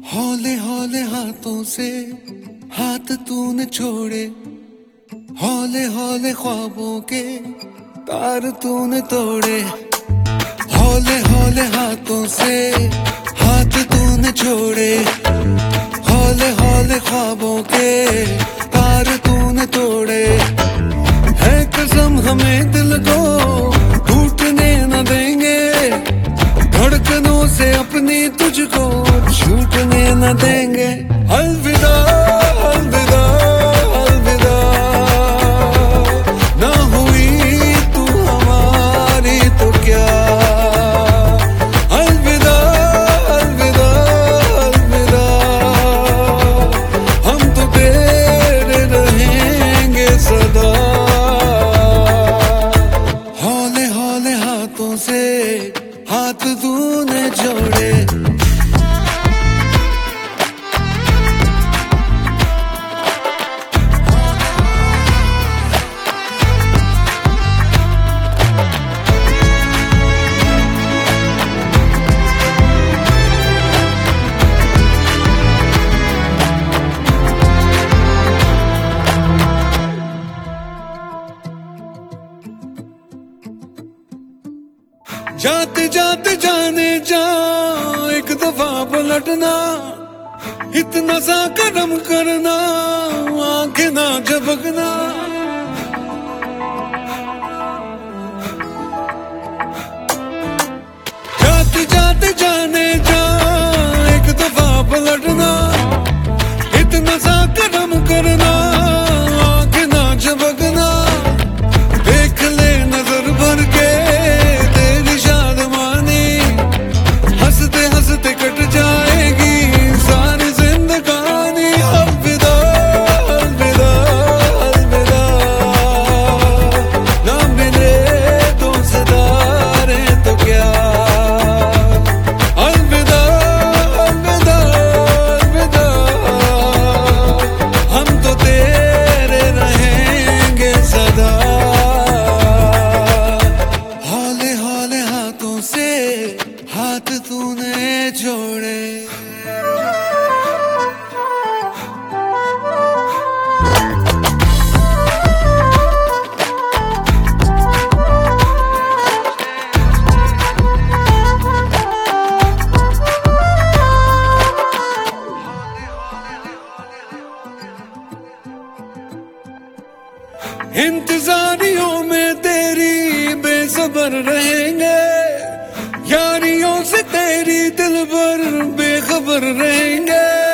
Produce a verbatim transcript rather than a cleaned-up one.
हौले हौले हाथों से हाथ तूने छोड़े, हौले हौले ख्वाबों के तार तूने तोड़े। हौले हौले हाथों से हाथ तूने छोड़े, हौले हौले ख्वाबों के तार तूने तोड़े। है कसम हमें दिल को टूटने न देंगे, धड़कनों से अपनी तुझको छूटने न देंगे। अलविदा अलविदा अलविदा, ना हुई तू हमारी तो क्या। अलविदा अलविदा अलविदा, हम तो तेरे रहेंगे सदा। हौले हौले हाथों से हाथ तूने जोड़े। जाते जाते जाने जा एक दफा पलटना, इतना सा कदम करना आंखें ना झपकना। जाते जाते जाने जा एक दफा पलटना, इतना सा कदम करना आंखें ना झपकना। देख ले नजर भर के कट जाएगी सारी जिंदगानी। अलविदा अलविदा अलविदा, ना मिले तो सदारे तो क्या। अलविदा अलविदा अलविदा, हम तो तेरे रहेंगे सदा। हौले हौले हाथों से हाथ तूने जोड़े। इंतजारियों में तेरी बेसब्र रहेंगे, यारियों से तेरी दिल भर बेखबर रहेंगे।